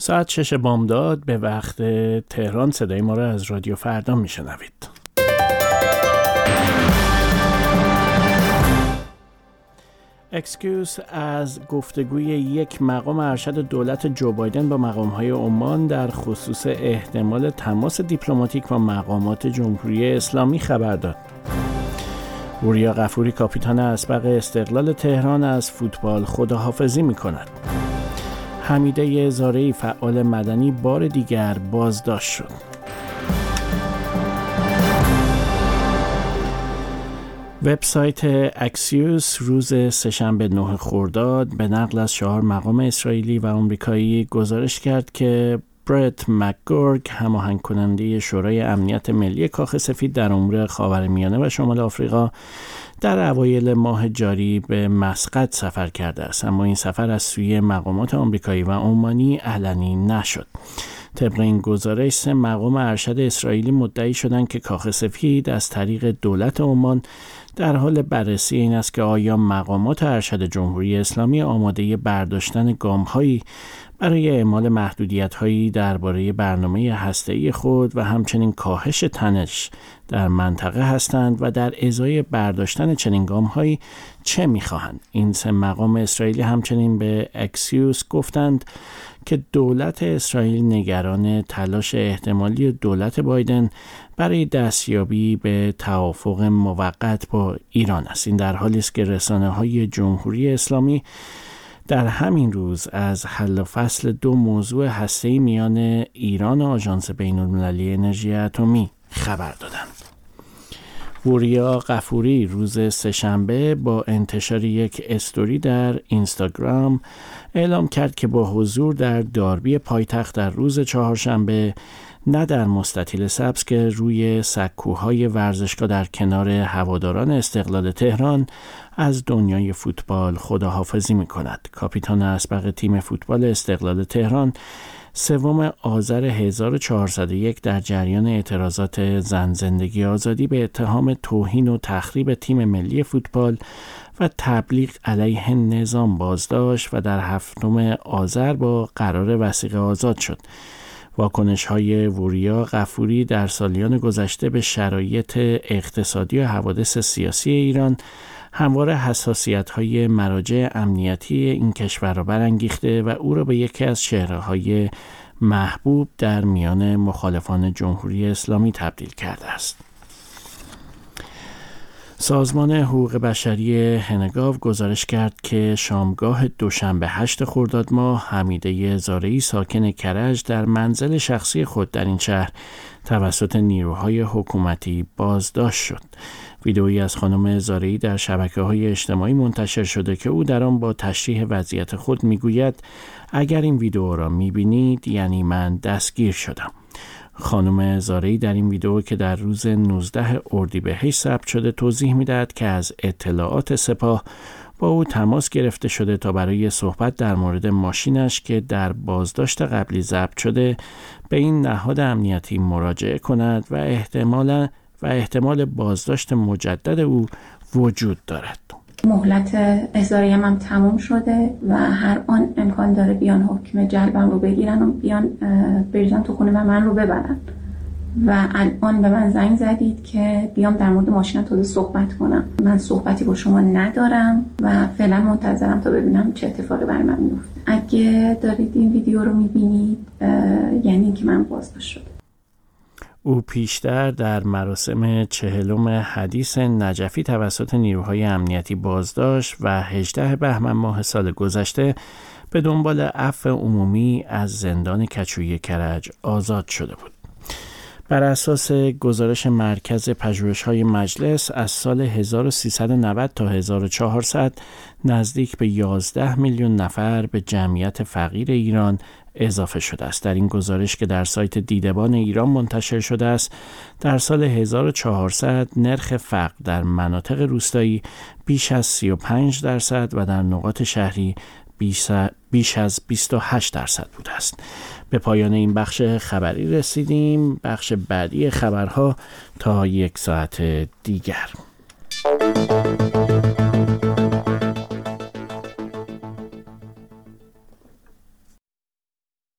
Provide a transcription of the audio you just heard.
ساعت 6 بامداد به وقت تهران صدای ما را از رادیو فردا میشنوید. اکسکیوز از گفتگوی یک مقام ارشد دولت جو بایدن با مقام‌های عمان در خصوص احتمال تماس دیپلماتیک با مقامات جمهوری اسلامی خبر داد. وریا غفوری کاپیتان اسبق استقلال تهران از فوتبال خداحافظی می‌کند. حمیده زارعی فعال مدنی بار دیگر بازداشت شد. وبسایت اکسیوس روز سه‌شنبه 9 خرداد به نقل از 4 مقام اسرائیلی و آمریکایی گزارش کرد که برت مکگورک، هماهنگ کننده شورای امنیت ملی کاخ سفید در امور خاورمیانه و شمال آفریقا، در اوایل ماه جاری به مسقط سفر کرده است، اما این سفر از سوی مقامات آمریکایی و عمانی علنی نشد. طبق این گزارش 3 مقام ارشد اسرائیلی مدعی شدند که کاخ سفید از طریق دولت عمان در حال بررسی این است که آیا مقامات ارشد جمهوری اسلامی آماده برداشتن گام‌هایی برای اعمال محدودیت‌هایی درباره برنامه هسته‌ای خود و همچنین کاهش تنش در منطقه هستند و در ازای برداشتن چنین گام‌هایی چه می‌خواهند. این 3 مقام اسرائیلی همچنین به اکسیوس گفتند که دولت اسرائیل نگران تلاش احتمالی دولت بایدن برای دستیابی به توافق موقت با ایران است. این در حالی است که رسانه‌های جمهوری اسلامی در همین روز از حل و فصل 2 موضوع هسته‌ای میان ایران و آژانس بین‌المللی انرژی اتمی خبر دادند. وریا غفوری روز سه‌شنبه با انتشار یک استوری در اینستاگرام اعلام کرد که با حضور در داربی پایتخت در روز چهارشنبه نه در مستطیل سبز که روی سکوهای ورزشگاه در کنار هواداران استقلال تهران از دنیای فوتبال خداحافظی می‌کند. کاپیتان اسبق تیم فوتبال استقلال تهران 3 آذر 1401 در جریان اعتراضات زن زندگی آزادی به اتهام توهین و تخریب تیم ملی فوتبال و تبلیغ علیه نظام بازداشت و در 7 آذر با قرار وثیقه آزاد شد. واکنش‌های وریا غفوری در سالیان گذشته به شرایط اقتصادی و حوادث سیاسی ایران همواره حساسیت‌های مراجع امنیتی این کشور را برانگیخته و او را به یکی از چهره‌های محبوب در میان مخالفان جمهوری اسلامی تبدیل کرده است. سازمان حقوق بشری هنگاو گزارش کرد که شامگاه دوشنبه 8 خرداد ماه حمیده زارعی ساکن کرج در منزل شخصی خود در این شهر توسط نیروهای حکومتی بازداشت شد. ویدئویی از خانم زارعی در شبکه‌های اجتماعی منتشر شده که او در آن با تشریح وضعیت خود میگوید اگر این ویدئو را میبینید یعنی من دستگیر شدم. خانم زارعی در این ویدئو که در روز 19 اردیبهشت ثبت شده توضیح می‌دهد که از اطلاعات سپاه با او تماس گرفته شده تا برای صحبت در مورد ماشینش که در بازداشت قبلی ضبط شده به این نهاد امنیتی مراجعه کند و احتمال بازداشت مجدد او وجود دارد. مهلت احضاریم هم تموم شده و هر آن امکان داره بیان حکم جلبم رو بگیرن و بیان بریزن تو خونه و من رو ببرن و الان به من زنگ زدید که بیام در مورد ماشینم تازه صحبت کنم. من صحبتی با شما ندارم و فعلا منتظرم تا ببینم چه اتفاقی برای من میفته. اگه دارید این ویدیو رو میبینید یعنی که من بازداشت شدم. او پیشتر در مراسم 40 حدیث نجفی توسط نیروهای امنیتی بازداشت و 18 بهمن ماه سال گذشته به دنبال عفو عمومی از زندان کچوی کرج آزاد شده بود. بر اساس گزارش مرکز پژوهش‌های مجلس از سال 1390 تا 1400 نزدیک به 11 میلیون نفر به جمعیت فقیر ایران اضافه شده است. در این گزارش که در سایت دیدبان ایران منتشر شده است، در سال 1400 نرخ فقر در مناطق روستایی بیش از 35% و در نقاط شهری بیش از 28% بوده است. به پایان این بخش خبری رسیدیم. بخش بعدی خبرها تا 1 ساعت دیگر.